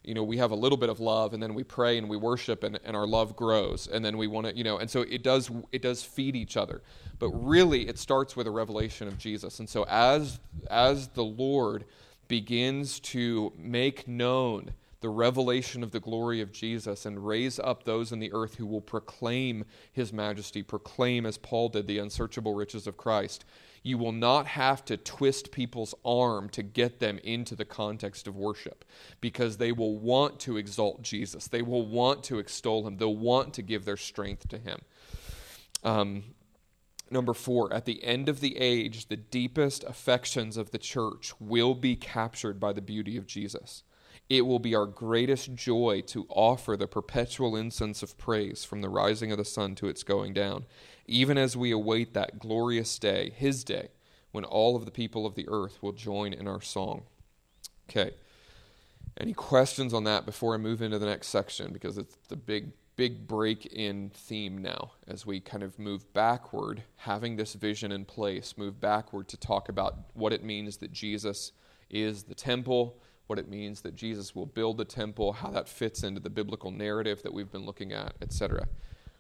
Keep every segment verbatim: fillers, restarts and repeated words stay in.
you know, we have a little bit of love, and then we pray and we worship, and, and our love grows, and then we want to, you know, and so it does it does feed each other. But really, it starts with a revelation of Jesus. And so as as the Lord begins to make known the revelation of the glory of Jesus and raise up those in the earth who will proclaim his majesty, proclaim, as Paul did, the unsearchable riches of Christ, you will not have to twist people's arm to get them into the context of worship, because they will want to exalt Jesus. They will want to extol him. They'll want to give their strength to him. Um, number four, at the end of the age, the deepest affections of the church will be captured by the beauty of Jesus. It will be our greatest joy to offer the perpetual incense of praise from the rising of the sun to its going down, even as we await that glorious day, his day, when all of the people of the earth will join in our song. Okay. Any questions on that before I move into the next section? Because it's the big, big break in theme now as we kind of move backward, having this vision in place, move backward to talk about what it means that Jesus is the temple, what it means that Jesus will build the temple, how that fits into the biblical narrative that we've been looking at, et cetera.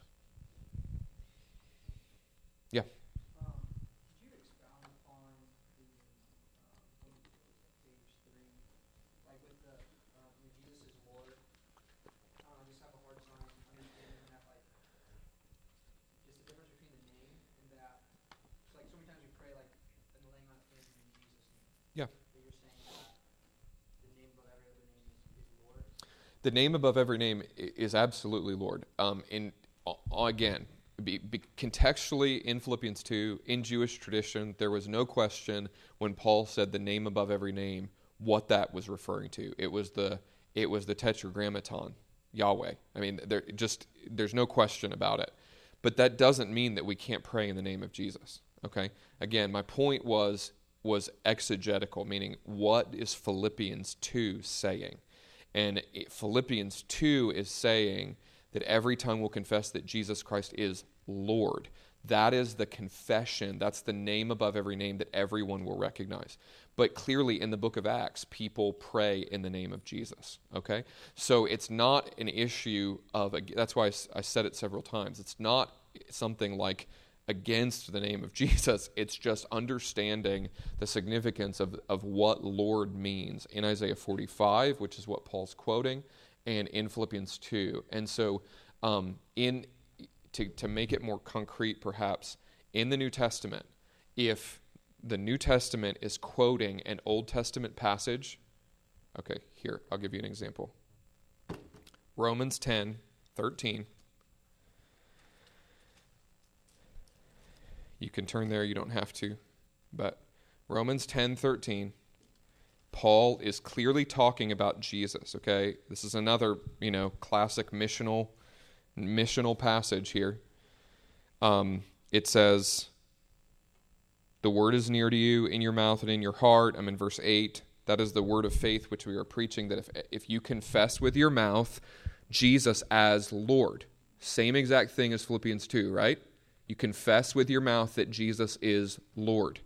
Yeah. Um, could you expound upon the um, page three, like with the uh, when Jesus is Lord? I don't know, I just have a hard time understanding that, like, just the difference between the name and that. So, like, so many times we pray, like, in the laying on of hands in Jesus' name. Yeah. But you're saying that the name above every other name is, is Lord. The name above every name is absolutely Lord. Um, in again, be, be contextually in Philippians two, in Jewish tradition, there was no question when Paul said the name above every name what that was referring to. It was the it was the Tetragrammaton, Yahweh. I mean, there just there's no question about it. But that doesn't mean that we can't pray in the name of Jesus. Okay. Again, my point was was exegetical, meaning what is Philippians two saying? And it, Philippians two is saying that every tongue will confess that Jesus Christ is Lord. That is the confession. That's the name above every name that everyone will recognize. But clearly in the book of Acts, people pray in the name of Jesus. Okay? So it's not an issue of, that's why I said it several times, it's not something like against the name of Jesus. It's just understanding the significance of, of what Lord means in Isaiah forty-five, which is what Paul's quoting, and in Philippians two. And so um, in to, to make it more concrete, perhaps, in the New Testament, if the New Testament is quoting an Old Testament passage, okay, here, I'll give you an example. Romans ten thirteen. You can turn there, you don't have to. But Romans ten thirteen, Paul is clearly talking about Jesus, okay? This is another, you know, classic missional missional passage here. Um, it says, the word is near to you, in your mouth and in your heart. I'm in verse eight. That is the word of faith which we are preaching, that if if you confess with your mouth Jesus as Lord, same exact thing as Philippians two, right? You confess with your mouth that Jesus is Lord,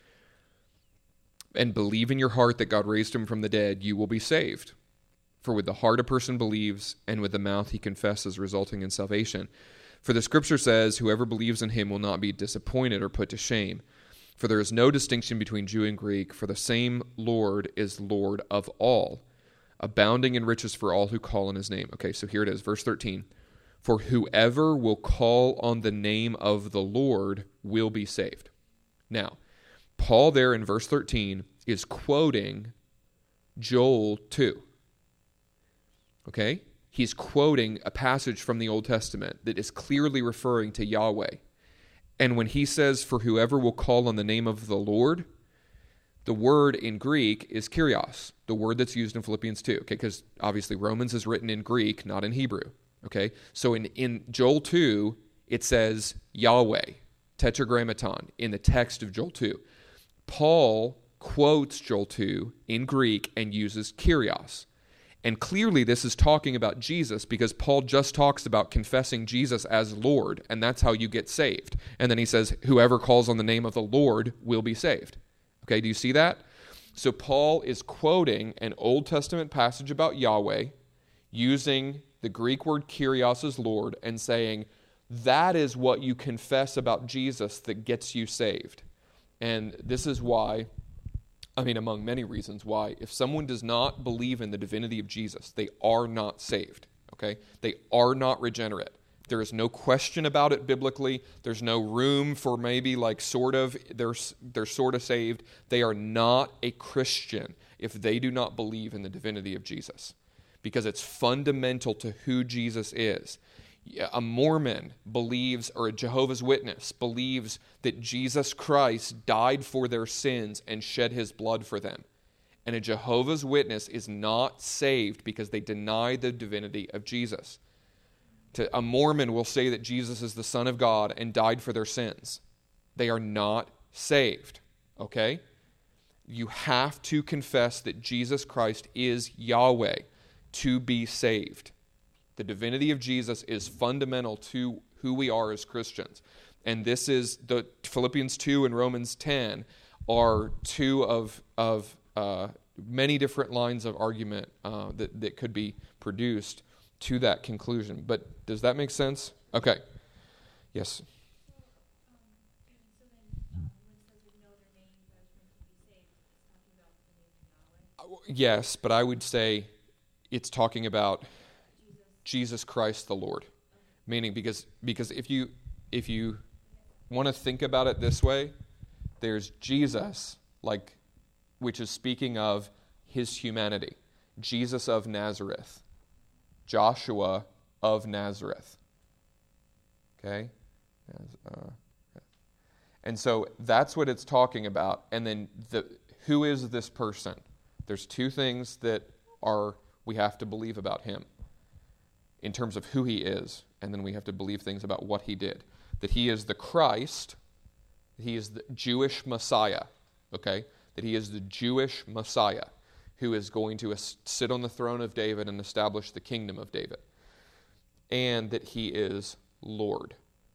and believe in your heart that God raised him from the dead, you will be saved. For with the heart a person believes, and with the mouth he confesses, resulting in salvation. For the scripture says, whoever believes in him will not be disappointed or put to shame. For there is no distinction between Jew and Greek, for the same Lord is Lord of all, abounding in riches for all who call on his name. Okay, so here it is, verse thirteen. For whoever will call on the name of the Lord will be saved. Now, Paul there in verse thirteen is quoting Joel two. Okay? He's quoting a passage from the Old Testament that is clearly referring to Yahweh. And when he says, for whoever will call on the name of the Lord, the word in Greek is Kyrios, the word that's used in Philippians two. Okay, because obviously Romans is written in Greek, not in Hebrew. Okay, so in, in Joel two, it says Yahweh, Tetragrammaton, in the text of Joel two. Paul quotes Joel two in Greek and uses Kyrios. And clearly this is talking about Jesus, because Paul just talks about confessing Jesus as Lord, and that's how you get saved. And then he says, whoever calls on the name of the Lord will be saved. Okay, do you see that? So Paul is quoting an Old Testament passage about Yahweh, using the Greek word kyrios as Lord, and saying, that is what you confess about Jesus that gets you saved. And this is why, I mean, among many reasons why, if someone does not believe in the divinity of Jesus, they are not saved, okay? They are not regenerate. There is no question about it biblically. There's no room for maybe like sort of, they're, they're sort of saved. They are not a Christian if they do not believe in the divinity of Jesus, because it's fundamental to who Jesus is. A Mormon believes, or a Jehovah's Witness believes, that Jesus Christ died for their sins and shed his blood for them. And a Jehovah's Witness is not saved because they deny the divinity of Jesus. To, a Mormon will say that Jesus is the Son of God and died for their sins. They are not saved, okay? You have to confess that Jesus Christ is Yahweh to be saved. The divinity of Jesus is fundamental to who we are as Christians. And this is, the Philippians two and Romans ten are two of, of uh, many different lines of argument uh, that, that could be produced to that conclusion. But does that make sense? Okay. Yes. Yes, but I would say it's talking about Jesus Christ the Lord. Meaning because because if you if you want to think about it this way, there's Jesus, like, which is speaking of his humanity. Jesus of Nazareth. Joshua of Nazareth. Okay? Uh, and so that's what it's talking about. And then the who is this person? There's two things that are we have to believe about him in terms of who he is, and then we have to believe things about what he did. That he is the Christ, he is the Jewish Messiah, okay? That he is the Jewish Messiah who is going to sit on the throne of David and establish the kingdom of David. And that he is Lord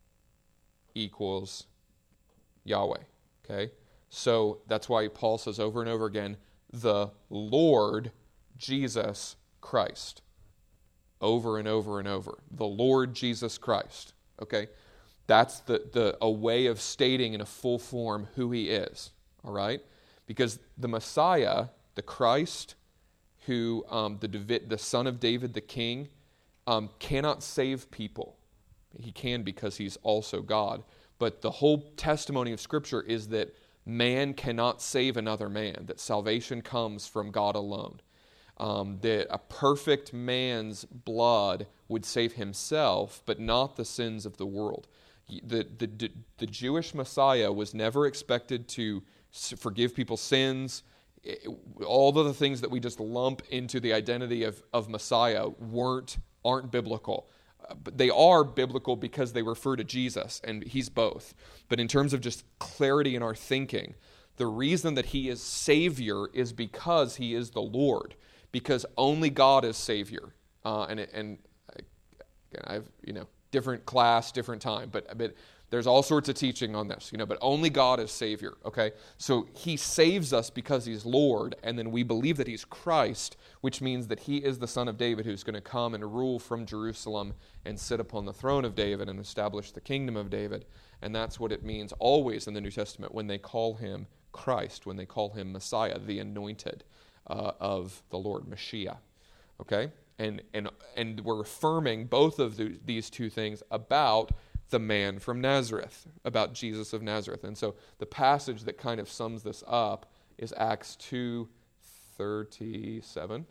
equals Yahweh, okay? So that's why Paul says over and over again, the Lord Jesus Christ. Over and over and over. The Lord Jesus Christ. Okay? That's the, the a way of stating in a full form who he is. All right? Because the Messiah, the Christ, who um, the the son of David, the king, um, cannot save people. He can because he's also God. But the whole testimony of Scripture is that man cannot save another man, that salvation comes from God alone. Um, that a perfect man's blood would save himself, but not the sins of the world. The, the, the Jewish Messiah was never expected to forgive people's sins. All of the things that we just lump into the identity of, of Messiah weren't aren't biblical. Uh, but they are biblical because they refer to Jesus, and he's both. But in terms of just clarity in our thinking, the reason that he is Savior is because he is the Lord. Because only God is Savior, uh, and and again, I've you know different class, different time, but but there's all sorts of teaching on this, you know. But only God is Savior. Okay, so He saves us because He's Lord, and then we believe that He's Christ, which means that He is the Son of David who's going to come and rule from Jerusalem and sit upon the throne of David and establish the kingdom of David, and that's what it means always in the New Testament when they call Him Christ, when they call Him Messiah, the Anointed. Uh, of the Lord, Mashiach, okay? And and and we're affirming both of the, these two things about the man from Nazareth, about Jesus of Nazareth. And so the passage that kind of sums this up is Acts two thirty-seven.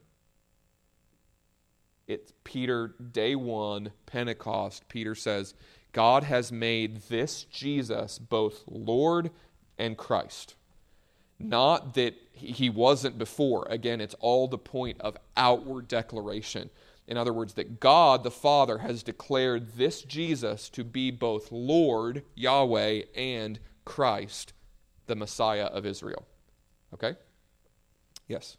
It's Peter, day one, Pentecost. Peter says, God has made this Jesus both Lord and Christ. Not that he wasn't before. Again, it's all the point of outward declaration. In other words, that God the Father has declared this Jesus to be both Lord, Yahweh, and Christ, the Messiah of Israel. Okay? Yes?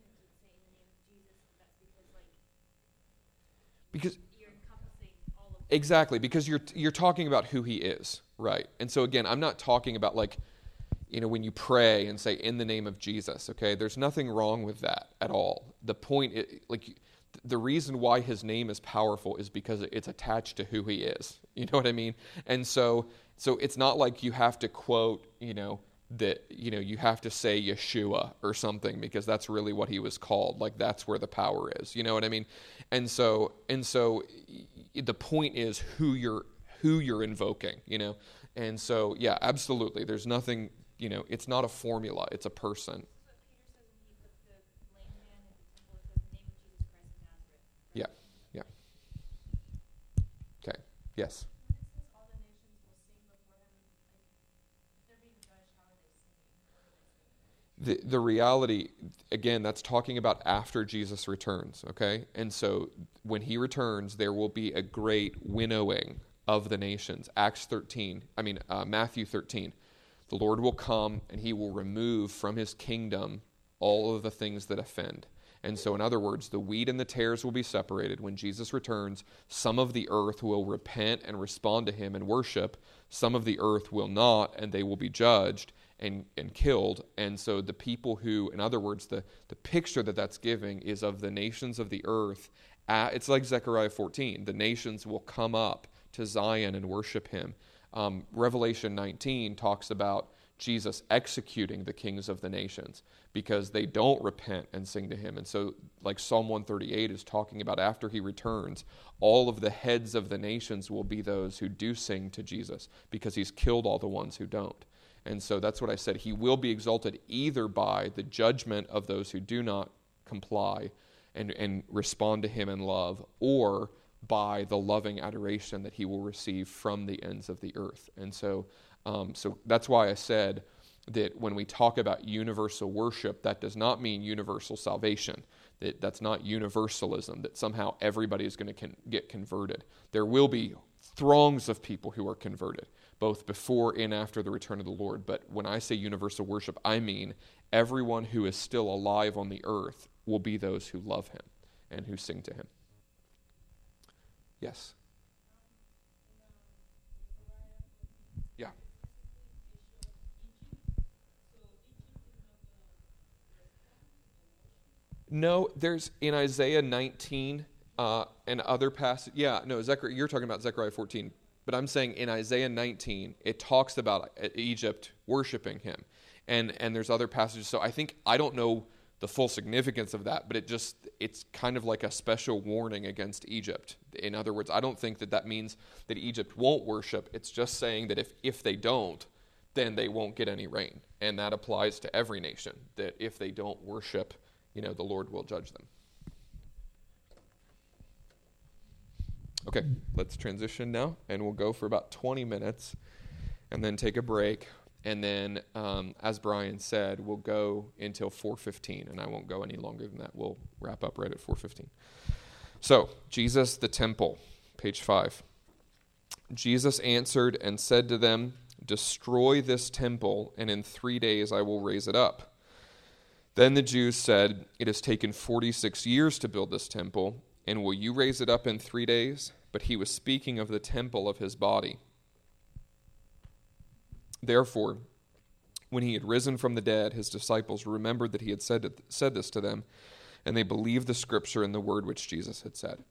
Because Exactly, because you're you're talking about who he is, right? And so again, I'm not talking about like, you know, when you pray and say in the name of Jesus, okay? There's nothing wrong with that at all. The point, is, like, the reason why his name is powerful is because it's attached to who he is. You know what I mean? And so, so it's not like you have to quote, you know, that, you know, you have to say Yeshua or something because that's really what he was called. Like, that's where the power is. You know what I mean? And so, and so the point is who you're, who you're invoking, you know? And so, yeah, absolutely. There's nothing, you know, it's not a formula. It's a person. Yeah, yeah. Okay, yes. The, the reality, again, that's talking about after Jesus returns, okay? And so when he returns, there will be a great winnowing of the nations. Acts thirteen, I mean, uh, Matthew thirteen. The Lord will come and he will remove from his kingdom all of the things that offend. And so, in other words, the wheat and the tares will be separated. When Jesus returns, some of the earth will repent and respond to him and worship. Some of the earth will not, and they will be judged and, and killed. And so the people who, in other words, the, the picture that that's giving is of the nations of the earth. At, it's like Zechariah fourteen. The nations will come up to Zion and worship him. Um, Revelation nineteen talks about Jesus executing the kings of the nations because they don't repent and sing to him. And so, like Psalm one thirty-eight is talking about after he returns, all of the heads of the nations will be those who do sing to Jesus because he's killed all the ones who don't. And so that's what I said. He will be exalted either by the judgment of those who do not comply and, and respond to him in love, or by the loving adoration that he will receive from the ends of the earth. And so um, so that's why I said that when we talk about universal worship, that does not mean universal salvation. That that's not universalism, that somehow everybody is going to con- get converted. There will be throngs of people who are converted, both before and after the return of the Lord. But when I say universal worship, I mean everyone who is still alive on the earth will be those who love him and who sing to him. Yes? Yeah. No, there's in Isaiah nineteen uh, and other passages. Yeah, no, Zechariah, you're talking about Zechariah fourteen. But I'm saying in Isaiah nineteen, it talks about Egypt worshiping him. And and there's other passages. So I think, I don't know the full significance of that, but it just, it's kind of like a special warning against Egypt. In other words, I don't think that that means that Egypt won't worship. It's just saying that if, if they don't, then they won't get any rain. And that applies to every nation, that if they don't worship, you know, the Lord will judge them. Okay, let's transition now, and we'll go for about twenty minutes, and then take a break. And then, um, as Brian said, we'll go until four fifteen, and I won't go any longer than that. We'll wrap up right at four fifteen. So, Jesus, the temple, page five. Jesus answered and said to them, "Destroy this temple, and in three days I will raise it up." Then the Jews said, "It has taken forty-six years to build this temple, and will you raise it up in three days?" But he was speaking of the temple of his body. Therefore, when he had risen from the dead, his disciples remembered that he had said, it, said this to them, and they believed the scripture and the word which Jesus had said.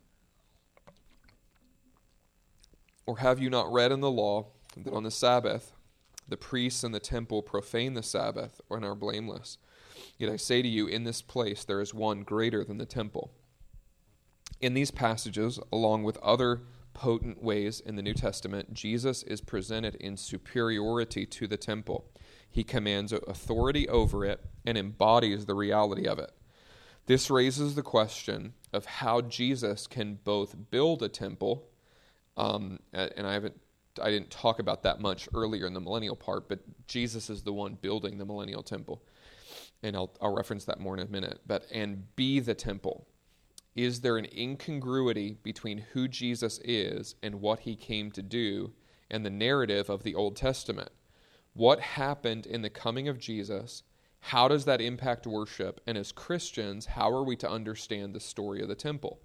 Or have you not read in the law that on the Sabbath the priests in the temple profane the Sabbath and are blameless? Yet I say to you, in this place there is one greater than the temple. In these passages, along with other potent ways in the New Testament, Jesus is presented in superiority to the temple. He commands authority over it and embodies the reality of it. This raises the question of how Jesus can both build a temple, um, and I haven't, I didn't talk about that much earlier in the millennial part, but Jesus is the one building the millennial temple, and I'll, I'll reference that more in a minute. But and be the temple. Is there an incongruity between who Jesus is and what he came to do and the narrative of the Old Testament? What happened in the coming of Jesus? How does that impact worship? And as Christians, how are we to understand the story of the temple?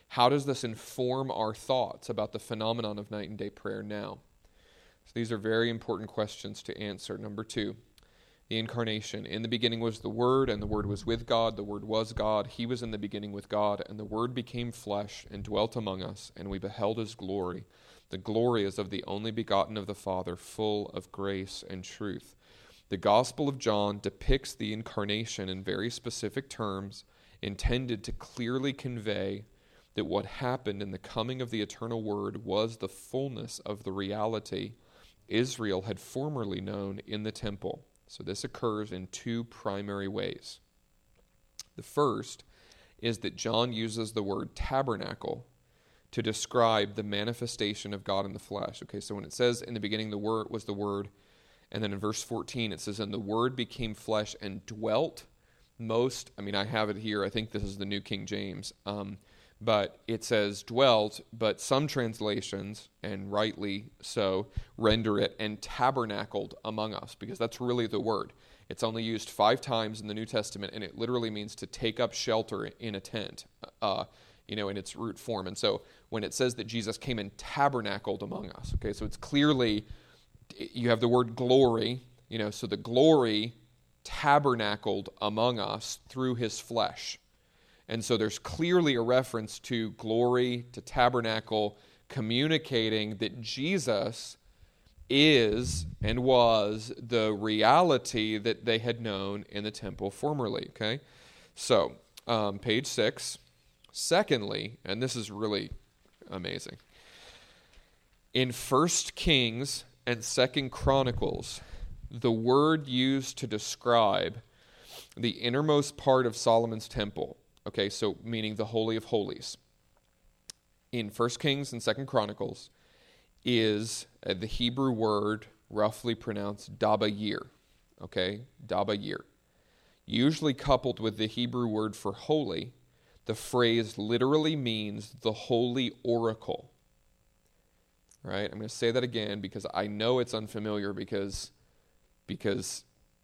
How does this inform our thoughts about the phenomenon of night and day prayer now? So these are very important questions to answer. Number two, the incarnation. In the beginning was the Word, and the Word was with God. The Word was God. He was in the beginning with God, and the Word became flesh and dwelt among us, and we beheld his glory. The glory is of the only begotten of the Father, full of grace and truth. The Gospel of John depicts the incarnation in very specific terms, intended to clearly convey that what happened in the coming of the eternal Word was the fullness of the reality Israel had formerly known in the temple. So this occurs in two primary ways. The first is that John uses the word tabernacle to describe the manifestation of God in the flesh. Okay, so when it says in the beginning the Word was the Word, and then in verse fourteen it says, and the Word became flesh and dwelt. Most, I mean, I have it here. I think this is the New King James. Um, but it says dwelt, but some translations, and rightly so, render it and tabernacled among us, because that's really the word. It's only used five times in the New Testament, and it literally means to take up shelter in a tent, uh, you know, in its root form. And so when it says that Jesus came and tabernacled among us, okay, so it's clearly, you have the word glory, you know, so the glory tabernacled among us through his flesh. And so there's clearly a reference to glory, to tabernacle, communicating that Jesus is and was the reality that they had known in the temple formerly, okay? So, um, page six. Secondly, and this is really amazing, in First Kings and Second Chronicles, the word used to describe the innermost part of Solomon's temple, okay, so meaning the Holy of Holies, in First Kings and Second Chronicles, is uh, the Hebrew word roughly pronounced dabayir, okay, dabayir. Usually coupled with the Hebrew word for holy, the phrase literally means the holy oracle. Right? I'm going to say that again because I know it's unfamiliar because, because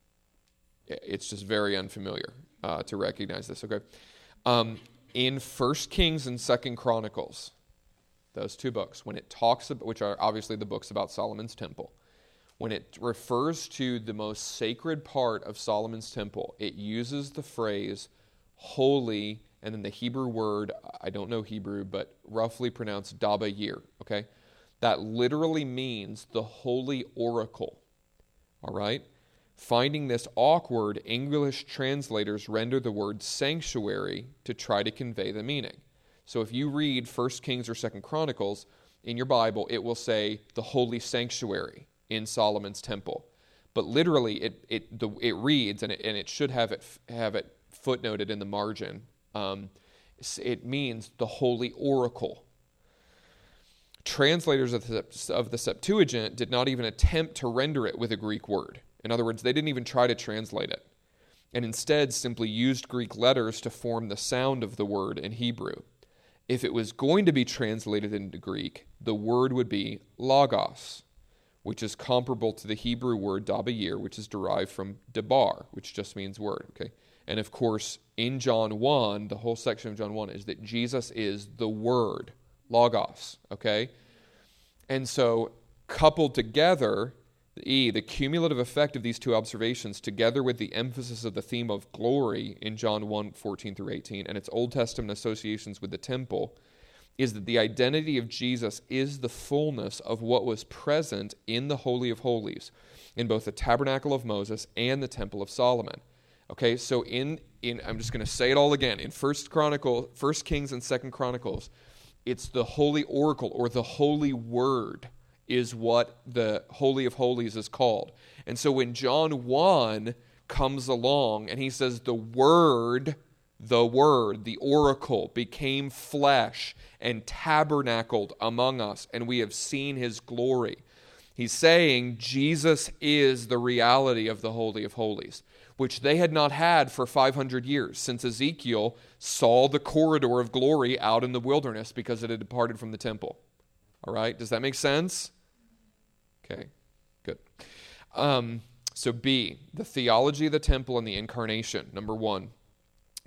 it's just very unfamiliar uh, to recognize this, okay? Um, in First Kings and Second Chronicles, those two books, when it talks about, which are obviously the books about Solomon's temple, when it refers to the most sacred part of Solomon's temple, it uses the phrase holy, and then the Hebrew word, I don't know Hebrew, but roughly pronounced dabayir, okay? That literally means the holy oracle, all right? Finding this awkward, English translators render the word sanctuary to try to convey the meaning. So if you read First Kings or Second Chronicles in your Bible, it will say the holy sanctuary in Solomon's temple. But literally, it it the, it reads, and it, and it should have it have it footnoted in the margin. Um, it means the holy oracle. Translators of the, of the Septuagint did not even attempt to render it with a Greek word. In other words, they didn't even try to translate it, and instead simply used Greek letters to form the sound of the word in Hebrew. If it was going to be translated into Greek, the word would be logos, which is comparable to the Hebrew word dabayir, which is derived from debar, which just means word, okay? And of course, in John one, the whole section of John one is that Jesus is the Word, logos, okay? And so, coupled together, the E, the cumulative effect of these two observations, together with the emphasis of the theme of glory in John one, fourteen through eighteen, and its Old Testament associations with the temple, is that the identity of Jesus is the fullness of what was present in the Holy of Holies, in both the tabernacle of Moses and the temple of Solomon. Okay, so in, in I'm just going to say it all again. In First Chronicle, First Kings and Second Chronicles, it's the Holy Oracle or the Holy Word is what the Holy of Holies is called. And so when John one comes along and he says the Word, the Word, the Oracle became flesh and tabernacled among us, and we have seen his glory, he's saying Jesus is the reality of the Holy of Holies, which they had not had for five hundred years, since Ezekiel saw the corridor of glory out in the wilderness because it had departed from the temple. All right, does that make sense? Okay, good. Um, so B, the theology of the temple and the incarnation. Number one,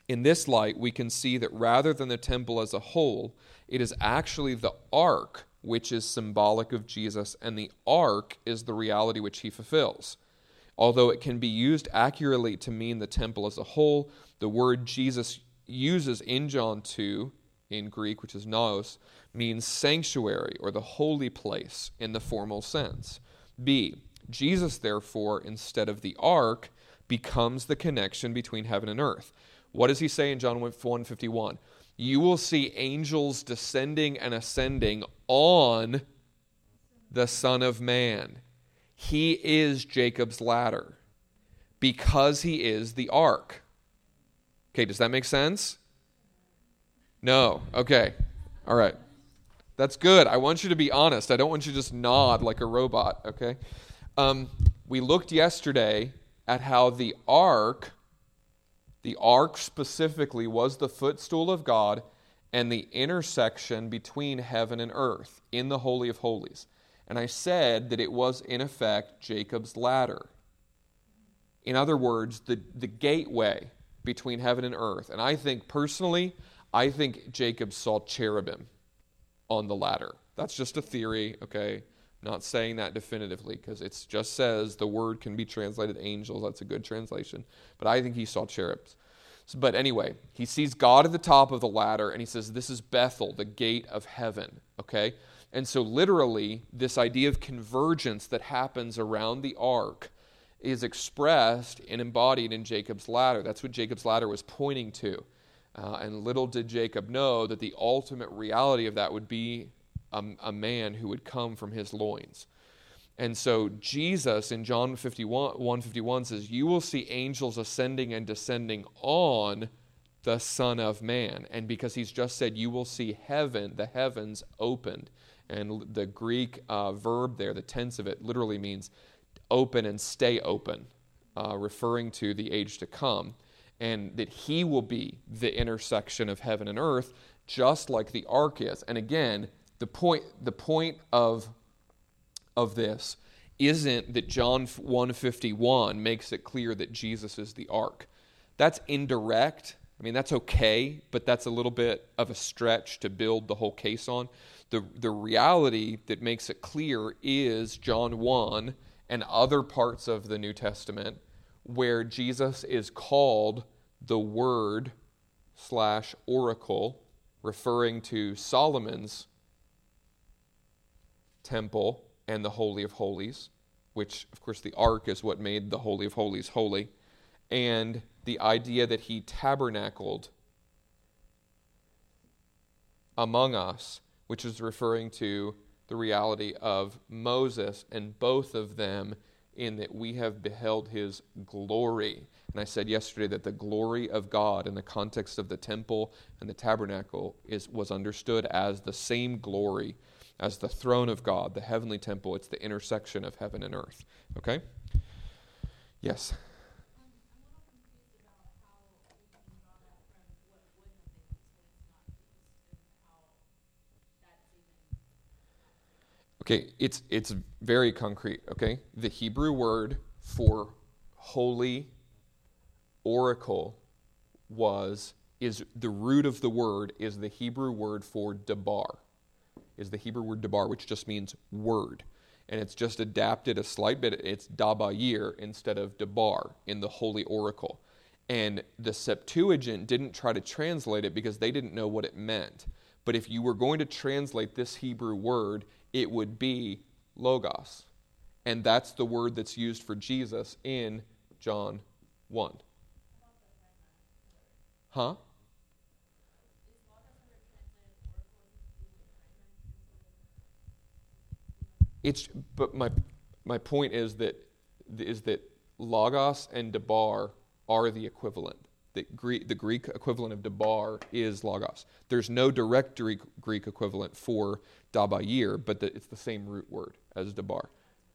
In this light, we can see that rather than the temple as a whole, it is actually the ark which is symbolic of Jesus, and the ark is the reality which he fulfills. Although it can be used accurately to mean the temple as a whole, the word Jesus uses in John two, in Greek, which is naos, means sanctuary or the holy place in the formal sense. B. Jesus, therefore, instead of the ark, becomes the connection between heaven and earth. What does he say in John one fifty-one? You will see angels descending and ascending on the Son of Man. He is Jacob's ladder because he is the ark. Okay, does that make sense? No. Okay. All right. That's good. I want you to be honest. I don't want you to just nod like a robot, okay? Um, we looked yesterday at how the ark, the ark specifically, was the footstool of God and the intersection between heaven and earth in the Holy of Holies. And I said that it was, in effect, Jacob's ladder. In other words, the, the gateway between heaven and earth. And I think, personally, I think Jacob saw cherubim on the ladder. That's just a theory, okay? Not saying that definitively, because it just says the word can be translated angels. That's a good translation. But I think he saw cherubs. So, but anyway, he sees God at the top of the ladder, and he says, this is Bethel, the gate of heaven, okay? And so literally, this idea of convergence that happens around the ark is expressed and embodied in Jacob's ladder. That's what Jacob's ladder was pointing to. Uh, and little did Jacob know that the ultimate reality of that would be a, a man who would come from his loins. And so Jesus in John one fifty-one says, you will see angels ascending and descending on the Son of Man. And because he's just said, you will see heaven, the heavens opened. And the Greek uh, verb there, the tense of it, literally means open and stay open, uh, referring to the age to come. And that he will be the intersection of heaven and earth, just like the ark is. And again, the point the point of, of this isn't that John one fifty-one makes it clear that Jesus is the ark. That's indirect. I mean, that's okay, but that's a little bit of a stretch to build the whole case on. The, the reality that makes it clear is John one and other parts of the New Testament, where Jesus is called the Word slash oracle, referring to Solomon's temple and the Holy of Holies, which, of course, the ark is what made the Holy of Holies holy, and the idea that he tabernacled among us, which is referring to the reality of Moses, and both of them in that we have beheld his glory. And I said yesterday that the glory of God in the context of the temple and the tabernacle is was understood as the same glory as the throne of God, the heavenly temple. It's the intersection of heaven and earth. Okay? Yes? Okay, it's it's very concrete, okay? The Hebrew word for holy oracle was, is the root of the word is the Hebrew word for debar, is the Hebrew word debar, which just means word. And it's just adapted a slight bit. It's dabayir instead of debar in the holy oracle. And the Septuagint didn't try to translate it because they didn't know what it meant. But if you were going to translate this Hebrew word, it would be logos. And that's the word that's used for Jesus in John one. Huh? It's but my my point is that is that logos and debar are the equivalent. The Greek, the Greek equivalent of debar is logos. There's no direct Greek, Greek equivalent for dabayir, but the, it's the same root word as debar.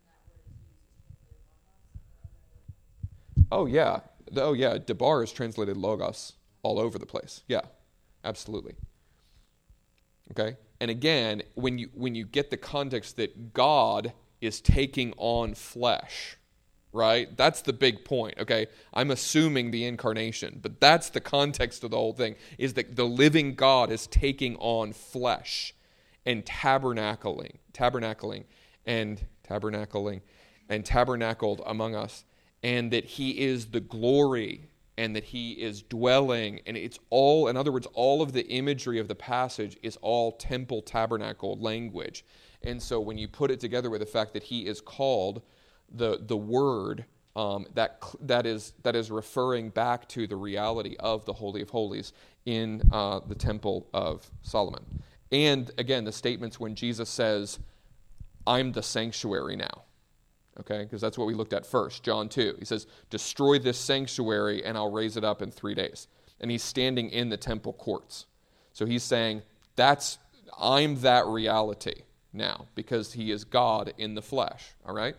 Oh yeah, oh yeah. Debar is translated logos all over the place. Yeah, absolutely. Okay, and again, when you when you get the context that God is taking on flesh, right? That's the big point, okay? I'm assuming the incarnation, but that's the context of the whole thing, is that the living God is taking on flesh and tabernacling, tabernacling, and tabernacling, and tabernacled among us, and that he is the glory, and that he is dwelling, and it's all, in other words, all of the imagery of the passage is all temple tabernacle language. And so when you put it together with the fact that he is called the the word, um, that that is that is referring back to the reality of the Holy of Holies in uh, the Temple of Solomon. And again, the statements when Jesus says, I'm the sanctuary now. Okay, because that's what we looked at first, John two. He says, destroy this sanctuary and I'll raise it up in three days. And he's standing in the temple courts. So he's saying, that's I'm that reality now, because he is God in the flesh. All right?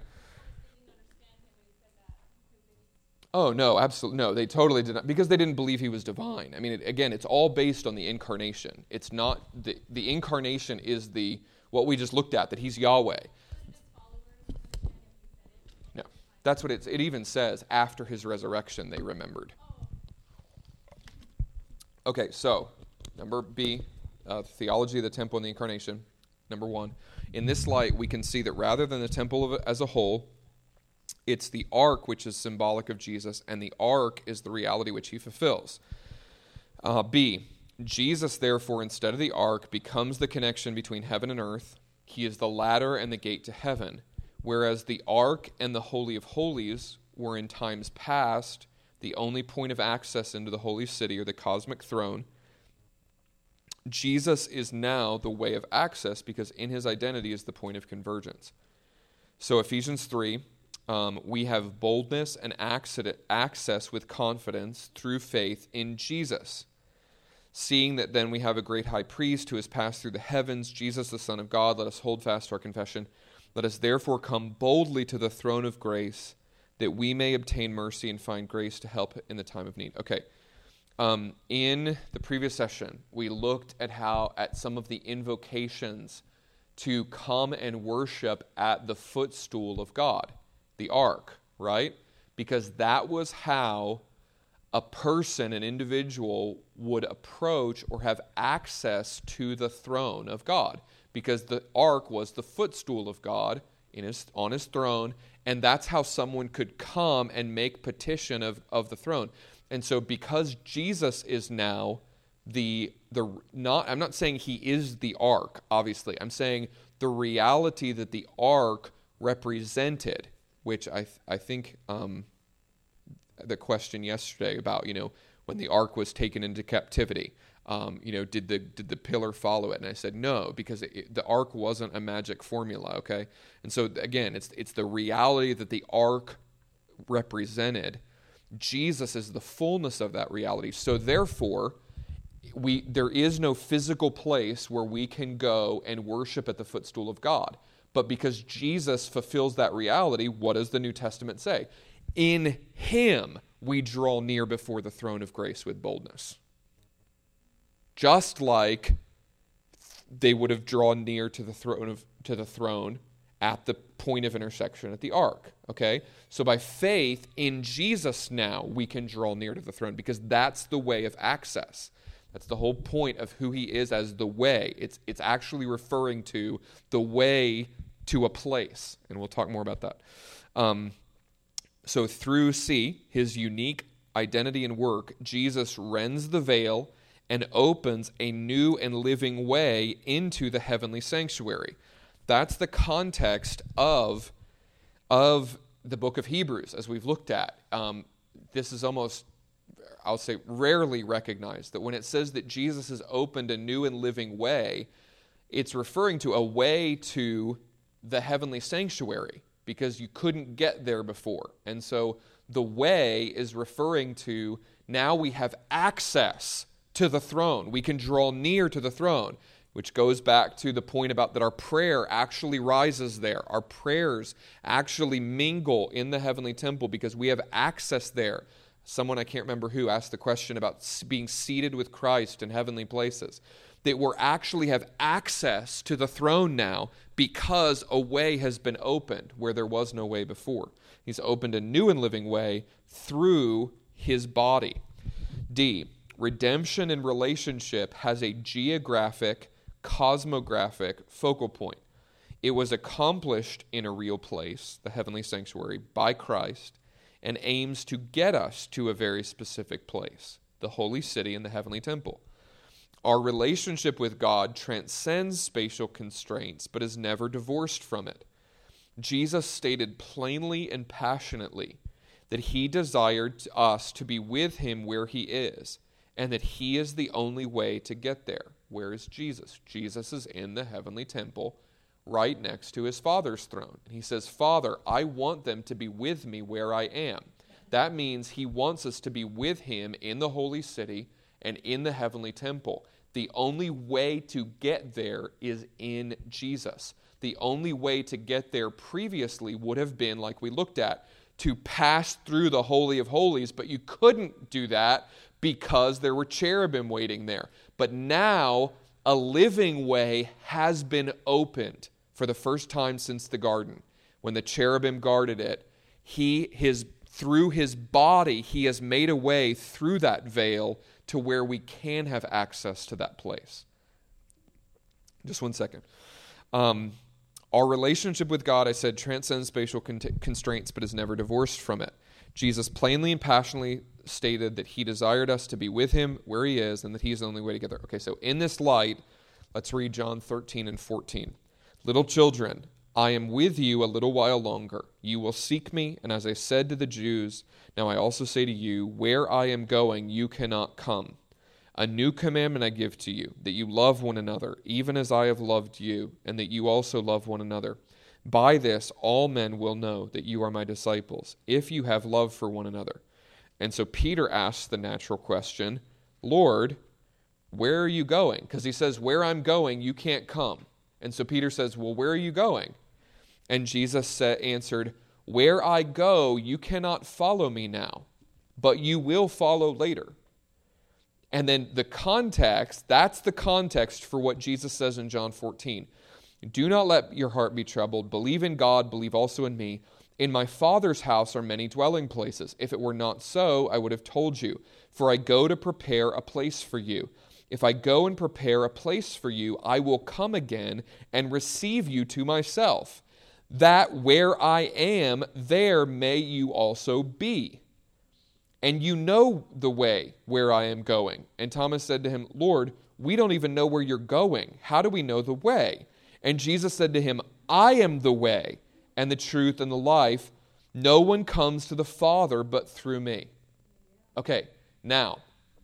Oh, no, absolutely. No, they totally did not, because they didn't believe he was divine. I mean, it, again, it's all based on the incarnation. It's not, the, the incarnation is the, what we just looked at, that he's Yahweh. No, that's what it's, it even says, after his resurrection, they remembered. Okay, so, number B, uh, theology of the temple and the incarnation. Number one, in this light, we can see that rather than the temple of, as a whole, it's the ark which is symbolic of Jesus, and the ark is the reality which he fulfills. Uh, B, Jesus, therefore, instead of the ark, becomes the connection between heaven and earth. He is the ladder and the gate to heaven, whereas the ark and the Holy of Holies were in times past the only point of access into the holy city or the cosmic throne. Jesus is now the way of access because in his identity is the point of convergence. So Ephesians three, um, we have boldness and access with confidence through faith in Jesus. Seeing that then we have a great high priest who has passed through the heavens, Jesus the Son of God, let us hold fast to our confession. Let us therefore come boldly to the throne of grace that we may obtain mercy and find grace to help in the time of need. Okay. Um, in the previous session, we looked at how, at some of the invocations to come and worship at the footstool of God, the ark, right? Because that was how a person, an individual, would approach or have access to the throne of God, because the ark was the footstool of God in his, on his throne, and that's how someone could come and make petition of, of the throne. And so because Jesus is now the, the not, I'm not saying he is the ark, obviously. I'm saying the reality that the ark represented, which I th- I think um, the question yesterday about, you know, when the ark was taken into captivity, um, you know, did the did the pillar follow it? And I said no, because it, the ark wasn't a magic formula, okay? And so again, it's it's the reality that the ark represented. Jesus is the fullness of that reality. So therefore, we there is no physical place where we can go and worship at the footstool of God. But because Jesus fulfills that reality, what does the New Testament say? In him we draw near before the throne of grace with boldness. Just like they would have drawn near to the throne of to the throne at the point of intersection at the ark, okay? So by faith in Jesus now, we can draw near to the throne because that's the way of access. That's the whole point of who he is as the way. It's it's actually referring to the way to a place, and we'll talk more about that. Um, so through C, his unique identity and work, Jesus rends the veil and opens a new and living way into the heavenly sanctuary. That's the context of, of the book of Hebrews, as we've looked at. Um, this is almost, I'll say, rarely recognized, that when it says that Jesus has opened a new and living way, it's referring to a way to the heavenly sanctuary, because you couldn't get there before. And so the way is referring to now we have access to the throne. We can draw near to the throne, which goes back to the point about that our prayer actually rises there. Our prayers actually mingle in the heavenly temple because we have access there. Someone, I can't remember who, asked the question about being seated with Christ in heavenly places. That we actually have access to the throne now because a way has been opened where there was no way before. He's opened a new and living way through his body. D, redemption in relationship has a geographic, cosmographic focal point. It was accomplished in a real place, the heavenly sanctuary, by Christ, and aims to get us to a very specific place, the holy city and the heavenly temple. Our relationship with God transcends spatial constraints, but is never divorced from it. Jesus stated plainly and passionately that he desired us to be with him where he is, and that he is the only way to get there. Where is Jesus? Jesus is in the heavenly temple, right next to his Father's throne. He says, Father, I want them to be with me where I am. That means he wants us to be with him in the holy city and in the heavenly temple. The only way to get there is in Jesus. The only way to get there previously would have been, like we looked at, to pass through the Holy of Holies, but you couldn't do that because there were cherubim waiting there. But now a living way has been opened for the first time since the garden. When the cherubim guarded it, he, his, through his body, he has made a way through that veil to where we can have access to that place. Just one second. Um, our relationship with God, I said, transcends spatial con- constraints, but is never divorced from it. Jesus plainly and passionately stated that he desired us to be with him where he is, and that he is the only way to get there. Okay, so in this light, let's read John thirteen and fourteen. Little children, I am with you a little while longer. You will seek me, and as I said to the Jews, now I also say to you, where I am going, you cannot come. A new commandment I give to you, that you love one another, even as I have loved you, and that you also love one another. By this all men will know that you are my disciples, if you have love for one another. And so Peter asks the natural question, Lord, where are you going? Because he says, where I'm going, you can't come. And so Peter says, well, where are you going? And Jesus said, answered, where I go, you cannot follow me now, but you will follow later. And then the context, that's the context for what Jesus says in John fourteen. Do not let your heart be troubled. Believe in God, believe also in me. In my Father's house are many dwelling places. If it were not so, I would have told you, for I go to prepare a place for you. If I go and prepare a place for you, I will come again and receive you to myself, that where I am, there may you also be. And you know the way where I am going. And Thomas said to him, Lord, we don't even know where you're going. How do we know the way? And Jesus said to him, I am the way and the truth and the life. No one comes to the Father but through me. Okay, now,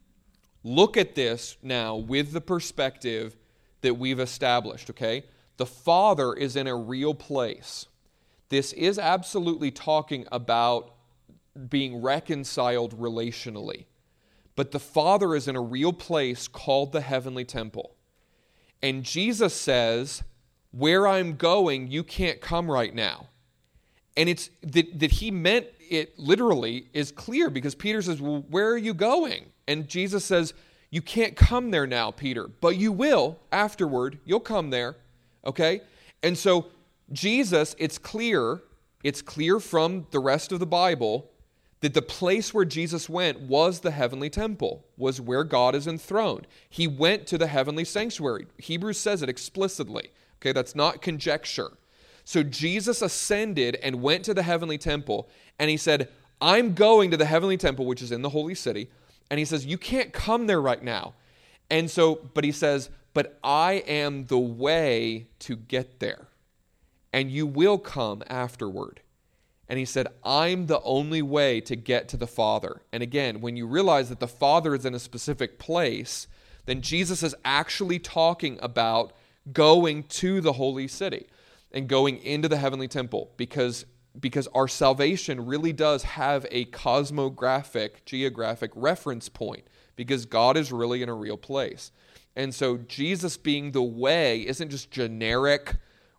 look at this now with the perspective that we've established, okay? The Father is in a real place. This is absolutely talking about being reconciled relationally. But the Father is in a real place called the heavenly temple. And Jesus says, where I'm going, you can't come right now. And it's that, that he meant it literally is clear because Peter says, well, where are you going? And Jesus says, you can't come there now, Peter, but you will afterward. You'll come there, okay? And so Jesus, it's clear, it's clear from the rest of the Bible that the place where Jesus went was the heavenly temple, was where God is enthroned. He went to the heavenly sanctuary. Hebrews says it explicitly. Okay, that's not conjecture. So Jesus ascended and went to the heavenly temple, and he said, I'm going to the heavenly temple, which is in the holy city. And he says, you can't come there right now. And so, but he says, but I am the way to get there. And you will come afterward. And he said, I'm the only way to get to the Father. And again, when you realize that the Father is in a specific place, then Jesus is actually talking about going to the holy city and going into the heavenly temple because, because our salvation really does have a cosmographic, geographic reference point because God is really in a real place. And so Jesus being the way isn't just generic,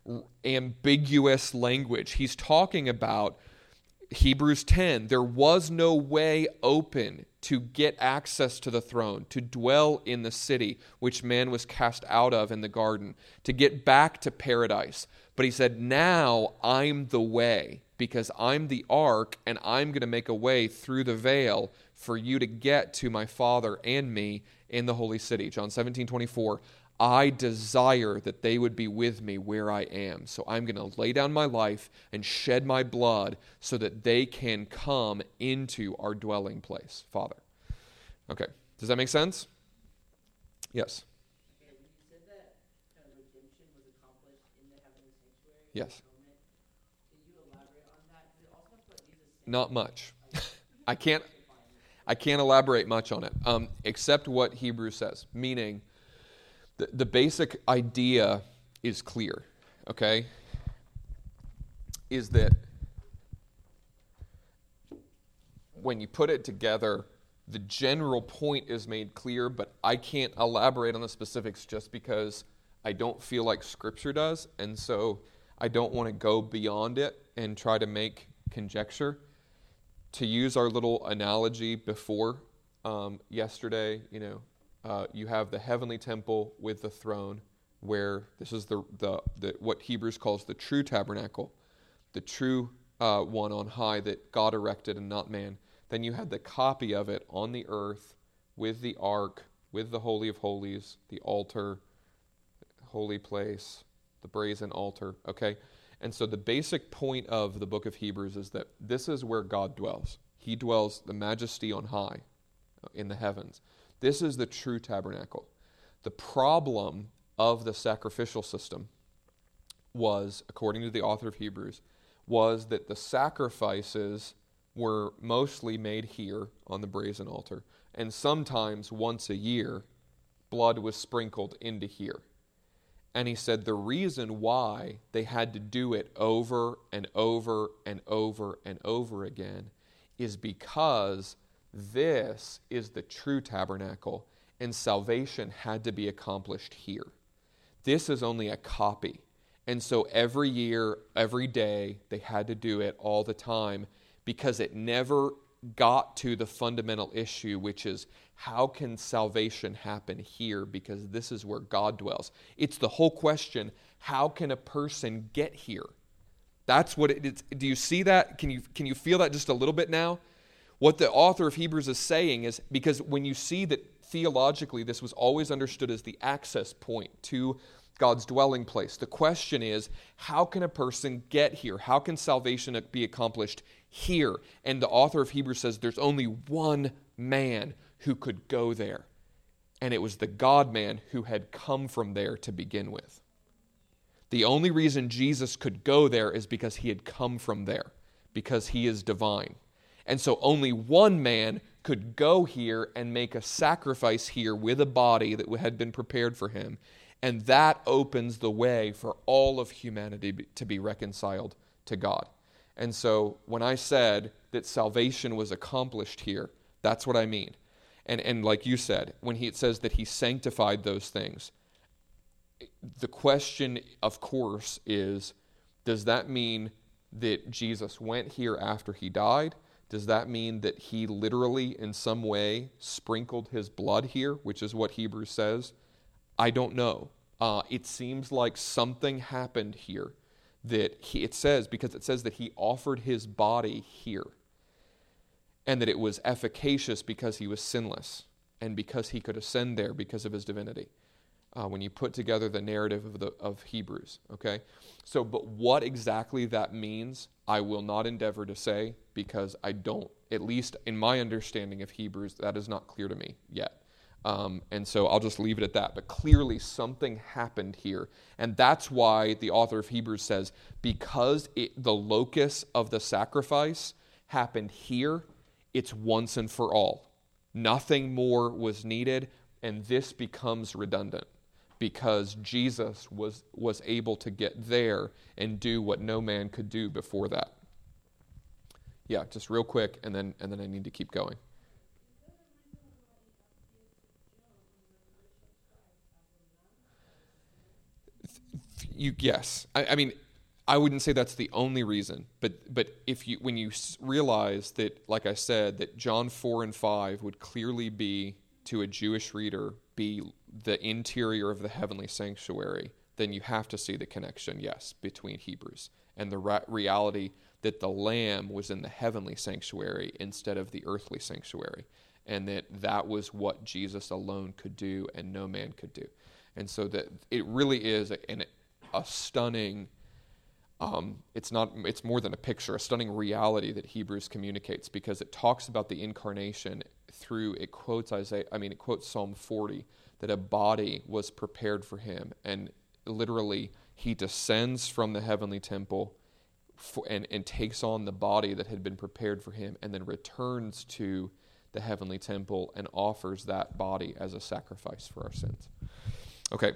ambiguous language. He's talking about Hebrews ten. There was no way open to get access to the throne, to dwell in the city which man was cast out of in the garden, to get back to paradise. But he said, now I'm the way, because I'm the ark, and I'm going to make a way through the veil for you to get to my Father and me in the holy city. John seventeen twenty-four, I desire that they would be with me where I am. So I'm going to lay down my life and shed my blood so that they can come into our dwelling place, Father. Okay, does that make sense? Yes. Okay, when you said that kind of redemption was accomplished in the heavenly sanctuary, Yes. atonement, can you elaborate on that? Because it also what Jesus said. Not much. I can't I can't elaborate much on it, um, except what Hebrews says, meaning the, the basic idea is clear, okay? Is that when you put it together, the general point is made clear, but I can't elaborate on the specifics just because I don't feel like Scripture does, and so I don't want to go beyond it and try to make conjecture. To use our little analogy before um, yesterday, you know, uh, you have the heavenly temple with the throne, where this is the the, the what Hebrews calls the true tabernacle, the true uh, one on high that God erected and not man. Then you had the copy of it on the earth with the ark, with the Holy of Holies, the altar, holy place, the brazen altar, okay? And so the basic point of the book of Hebrews is that this is where God dwells. He dwells the majesty on high in the heavens. This is the true tabernacle. The problem of the sacrificial system was, according to the author of Hebrews, was that the sacrifices were mostly made here on the brazen altar, and sometimes once a year, blood was sprinkled into here. And he said the reason why they had to do it over and over and over and over again is because this is the true tabernacle, and salvation had to be accomplished here. This is only a copy. And so every year, every day, they had to do it all the time because it never got to the fundamental issue, which is how can salvation happen here, because this is where God dwells. It's the whole question, how can a person get here? That's what it is. Do you see that? Can you can you feel that just a little bit now? What the author of Hebrews is saying is, because when you see that theologically this was always understood as the access point to God's dwelling place, the question is, how can a person get here? How can salvation be accomplished here? And the author of Hebrews says there's only one man who could go there, and it was the God-man who had come from there to begin with. The only reason Jesus could go there is because he had come from there, because he is divine. And so only one man could go here and make a sacrifice here with a body that had been prepared for him, and that opens the way for all of humanity to be reconciled to God. And so when I said that salvation was accomplished here, that's what I mean. And and like you said, when he it says that he sanctified those things, the question, of course, is, does that mean that Jesus went here after he died? Does that mean that he literally, in some way, sprinkled his blood here, which is what Hebrews says? I don't know. Uh, it seems like something happened here that he, it says, because it says that he offered his body here, and that it was efficacious because he was sinless and because he could ascend there because of his divinity. Uh, when you put together the narrative of the of Hebrews, okay? So, but what exactly that means, I will not endeavor to say, because I don't, at least in my understanding of Hebrews, that is not clear to me yet. Um, and so I'll just leave it at that. But clearly something happened here. And that's why the author of Hebrews says, because it, the locus of the sacrifice happened here, it's once and for all. Nothing more was needed, and this becomes redundant, because Jesus was, was able to get there and do what no man could do before that. Yeah, just real quick, and then and then I need to keep going. You yes, I, I mean, I wouldn't say that's the only reason, but but if you when you realize that, like I said, that John four and five would clearly be, to a Jewish reader, be the interior of the heavenly sanctuary, then you have to see the connection, yes, between Hebrews and the ra- reality that the Lamb was in the heavenly sanctuary instead of the earthly sanctuary, and that that was what Jesus alone could do and no man could do. And so that it really is a, an, a stunning, um, it's not, it's more than a picture, a stunning reality that Hebrews communicates, because it talks about the incarnation through, it quotes Isaiah, I mean, it quotes Psalm forty, that a body was prepared for him, and literally he descends from the heavenly temple for, and, and takes on the body that had been prepared for him, and then returns to the heavenly temple and offers that body as a sacrifice for our sins. Okay,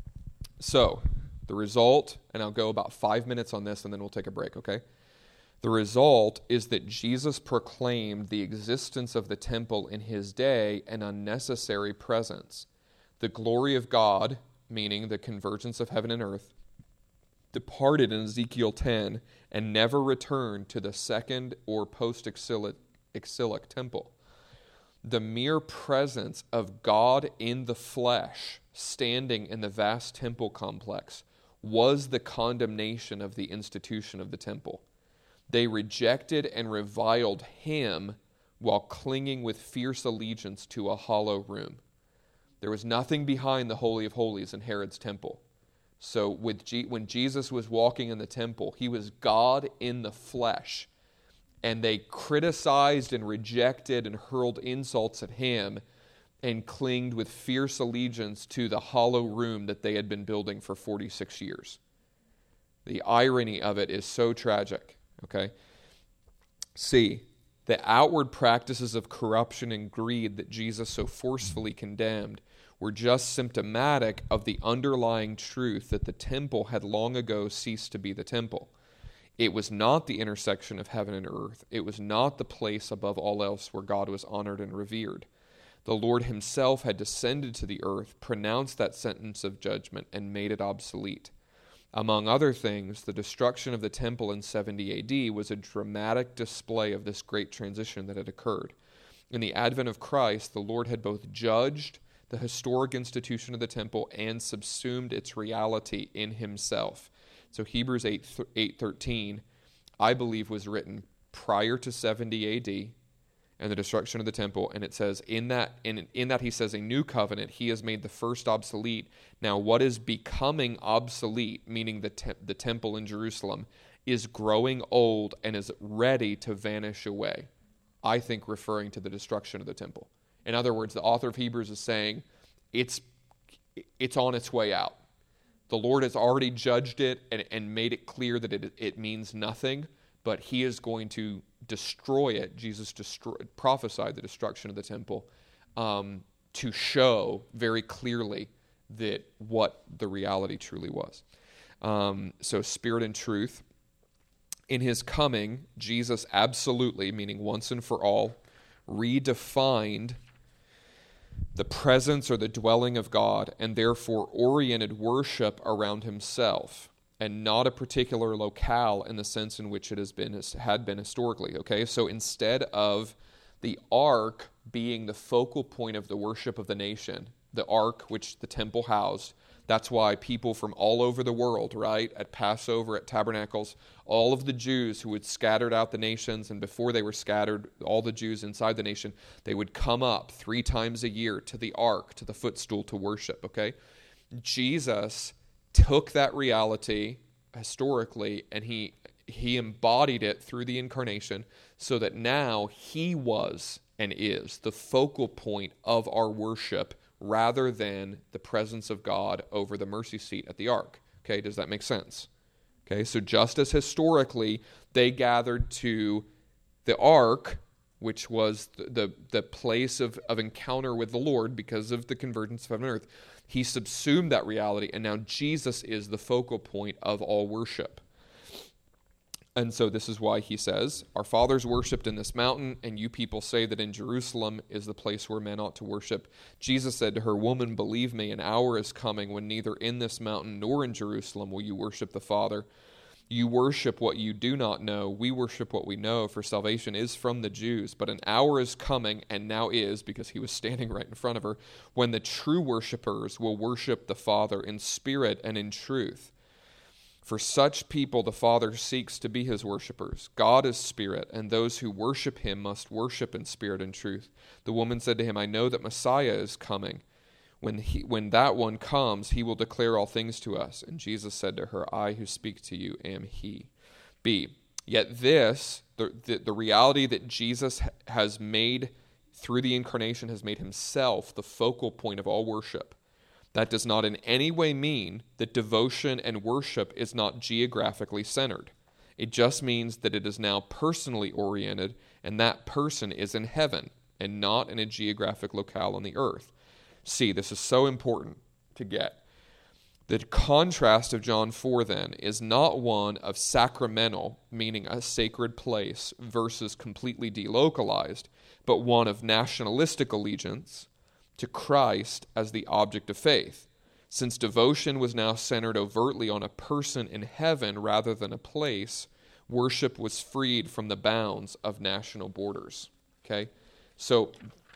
so the result, and I'll go about five minutes on this and then we'll take a break, okay? The result is that Jesus proclaimed the existence of the temple in his day an unnecessary presence. The glory of God, meaning the convergence of heaven and earth, departed in Ezekiel ten and never returned to the second or post-exilic exilic temple. The mere presence of God in the flesh standing in the vast temple complex was the condemnation of the institution of the temple. They rejected and reviled him while clinging with fierce allegiance to a hollow room. There was nothing behind the Holy of Holies in Herod's temple. So with G- when Jesus was walking in the temple, he was God in the flesh. And they criticized and rejected and hurled insults at him and clinged with fierce allegiance to the hollow room that they had been building for forty-six years. The irony of it is so tragic. Okay. C, the outward practices of corruption and greed that Jesus so forcefully condemned were just symptomatic of the underlying truth that the temple had long ago ceased to be the temple. It was not the intersection of heaven and earth. It was not the place above all else where God was honored and revered. The Lord himself had descended to the earth, pronounced that sentence of judgment, and made it obsolete. Among other things, the destruction of the temple in seventy A D was a dramatic display of this great transition that had occurred. In the advent of Christ, the Lord had both judged the historic institution of the temple and subsumed its reality in himself. So Hebrews eight thirteen, I believe, was written prior to seventy A D and the destruction of the temple, and it says, in that in, in that he says, a new covenant, he has made the first obsolete. Now what is becoming obsolete, meaning the, te- the temple in Jerusalem, is growing old and is ready to vanish away. I think referring to the destruction of the temple. In other words, the author of Hebrews is saying, it's it's on its way out. The Lord has already judged it and, and made it clear that it, it means nothing, but he is going to destroy it. Jesus destroy, prophesied the destruction of the temple um, to show very clearly that what the reality truly was. Um, so spirit and truth. In his coming, Jesus absolutely, meaning once and for all, redefined the presence or the dwelling of God, and therefore oriented worship around himself and not a particular locale in the sense in which it has been had been historically. Okay, so instead of the ark being the focal point of the worship of the nation, the ark which the temple housed, that's why people from all over the world, right, at Passover, at Tabernacles, all of the Jews who had scattered out the nations, and before they were scattered, all the Jews inside the nation, they would come up three times a year to the ark, to the footstool to worship, okay? Jesus took that reality historically, and he he embodied it through the incarnation so that now he was and is the focal point of our worship rather than the presence of God over the mercy seat at the ark. Okay, does that make sense? Okay, so just as historically they gathered to the ark, which was the, the, the place of, of encounter with the Lord because of the convergence of heaven and earth, he subsumed that reality, and now Jesus is the focal point of all worship. And so this is why he says, our fathers worshipped in this mountain, and you people say that in Jerusalem is the place where men ought to worship. Jesus said to her, woman, believe me, an hour is coming when neither in this mountain nor in Jerusalem will you worship the Father. You worship what you do not know. We worship what we know, for salvation is from the Jews. But an hour is coming, and now is, because he was standing right in front of her, when the true worshipers will worship the Father in spirit and in truth. For such people the Father seeks to be his worshipers. God is spirit, and those who worship him must worship in spirit and truth. The woman said to him, I know that Messiah is coming. When he, when that one comes, he will declare all things to us. And Jesus said to her, I who speak to you am he. B. Yet this, the, the, the reality that Jesus has made through the incarnation, has made himself the focal point of all worship. That does not in any way mean that devotion and worship is not geographically centered. It just means that it is now personally oriented, and that person is in heaven and not in a geographic locale on the earth. See, this is so important to get. The contrast of John four, then, is not one of sacramental, meaning a sacred place, versus completely delocalized, but one of nationalistic allegiance to Christ as the object of faith. Since devotion was now centered overtly on a person in heaven rather than a place, worship was freed from the bounds of national borders. Okay? So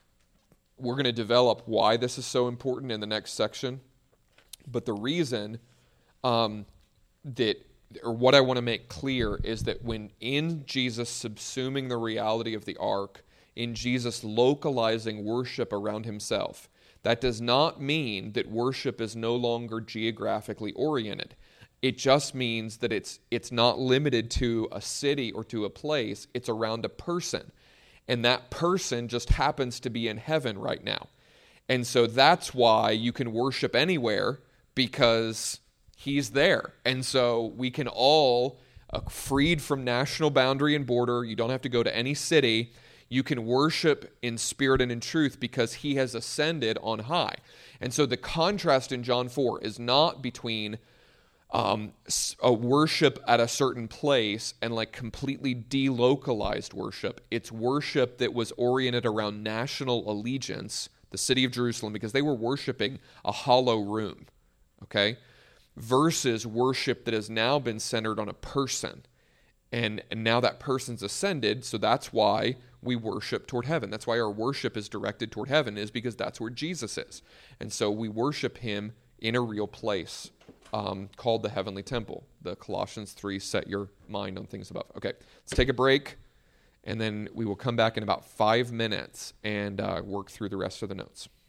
we're going to develop why this is so important in the next section. But the reason um, that, or what I want to make clear, is that when in Jesus subsuming the reality of the ark, in Jesus localizing worship around himself, that does not mean that worship is no longer geographically oriented. It just means that it's it's not limited to a city or to a place. It's around a person. And that person just happens to be in heaven right now. And so that's why you can worship anywhere, because he's there. And so we can all, uh, freed from national boundary and border, you don't have to go to any city, you can worship in spirit and in truth because he has ascended on high. And so the contrast in John four is not between um, a worship at a certain place and like completely delocalized worship. It's worship that was oriented around national allegiance, the city of Jerusalem, because they were worshiping a hollow room, okay, versus worship that has now been centered on a person. And, and now that person's ascended, so that's why we worship toward heaven. That's why our worship is directed toward heaven, is because that's where Jesus is. And so we worship him in a real place um, called the heavenly temple. The Colossians three, set your mind on things above. Okay, let's take a break, and then we will come back in about five minutes and uh, work through the rest of the notes.